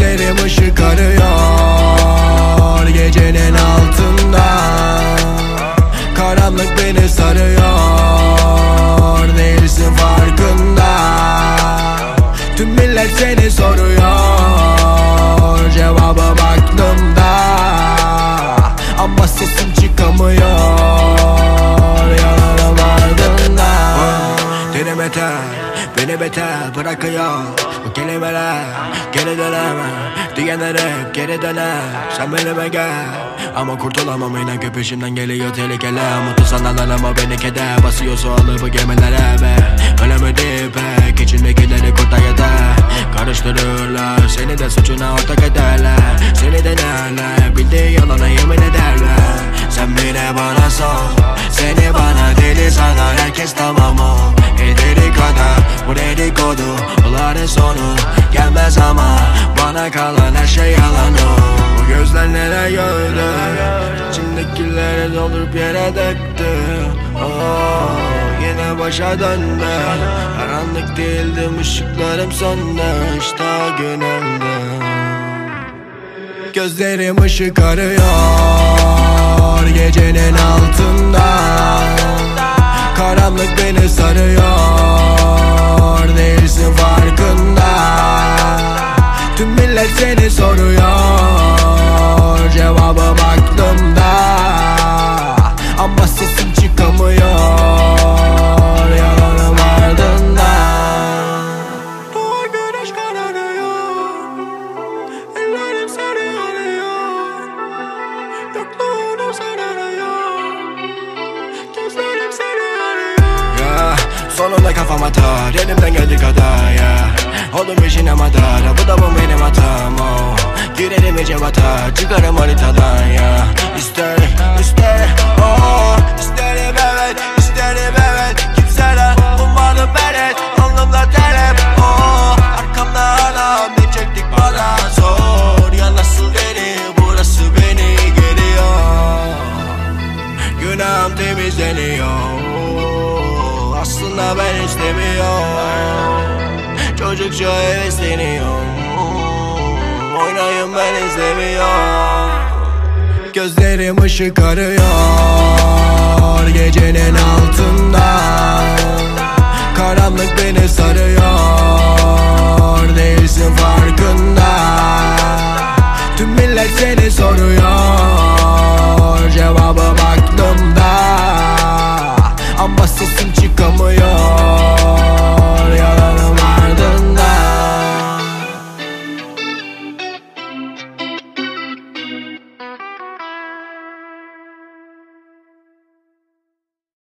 Gözlerim ışık arıyor gecenin altında. Karanlık beni sarıyor, değilsin farkında. Tüm millet seni soruyor, cevabım aklımda. Ama sesim çıkamıyor yalanım ardında. Dilim yeter, beni beter bırakıyor bu kelimeler. Geri dönemem diyenler hep geri döner. Sen benime gel ama kurtulamam, inan ki peşimden geliyor tehlikeler. Mutlu sananlar ama beni keder basıyor sualı bu gemilere. Ve ölemedi pek içindekileri kurtar yeter. Karıştırırlar seni de suçuna ortak ederler. Seni denerler bildiği yalana yemin ederler. Sen bile bana sor, seni bana deli sanar herkes, tamam o. Ederi kadar bu dedikodu oların sonu gelmez ama bana kalan her şey yalan o. Bu gözler neler gördü, içindekileri doldurup yere döktü. Oh, yine başa döndü. Karanlık değildim, ışıklarım söndü işte o günümde. Gözlerim ışık arıyor gecenin altında. Karanlık beni sarıyor, değilsin farkında. Tüm millet seni soruyor, cevabım aklımda. Ama sesim çıkamıyor yalanım ardında. Doğar güneş kararıyor, ellerim seni arıyor. Yokluğunu sararıyor, gözlerim seni arıyor. Ya sonunda kafam atar, elimden geldiği kadar ya. Oğlum işine madar, bu da bu benim hatam oh. Girerim iyice batar, çıkarım haritadan ya. İsterim, isterim oh. İsterim evet, isterim evet. Kimseler umarım beret, alnımda telep oh. Arkamda hala ne çektik bana zor. Ya nasıl deli, burası beni geliyor. Günahım temizleniyor, aslında ben istemiyorum. Çocukça hevesleniyorum, oynayın ben izlemiyorum. Gözlerim ışık arıyor gecenin altında. Karanlık beni sarıyor, değilsin farkında.